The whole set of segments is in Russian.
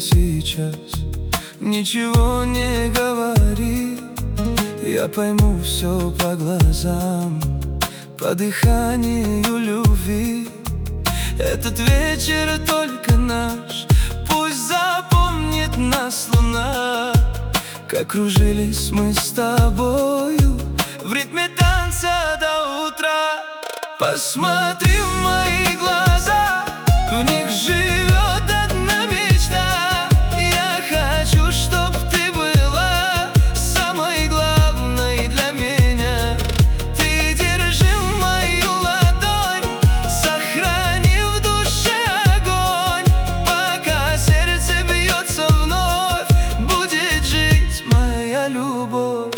сейчас. Ничего не говори, я пойму все по глазам, по дыханию любви. Этот вечер только наш, пусть запомнит нас луна. Как кружились мы с тобою в ритме танца до утра. Посмотри в мои глаза, в них живет одна мечта. Я хочу, чтоб ты была самой главной для меня. Ты держи мою ладонь, сохрани в душе огонь. Пока сердце бьется вновь, будет жить моя любовь.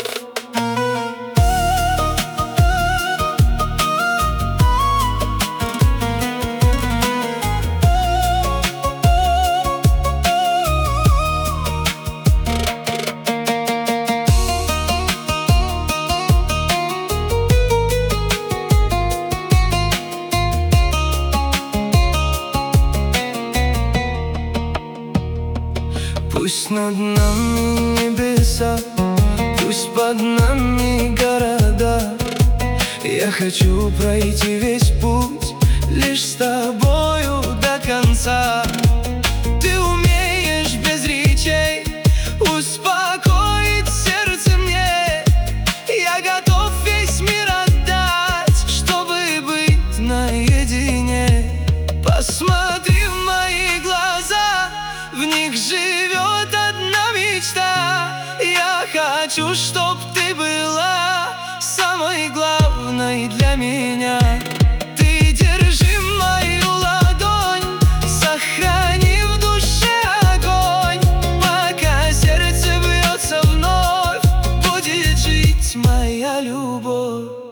Пусть над нами небеса, пусть под нами города. Я хочу пройти весь путь лишь с тобою до конца. Ты умеешь без речей успокоить сердце мне. Я готов весь мир отдать, чтобы быть наедине. Посмотри в мои глаза, в них живет одна мечта. Я хочу, чтоб ты была самой главной для меня. Ты держи мою ладонь, сохрани в душе огонь. Пока сердце бьется вновь, будет жить моя любовь.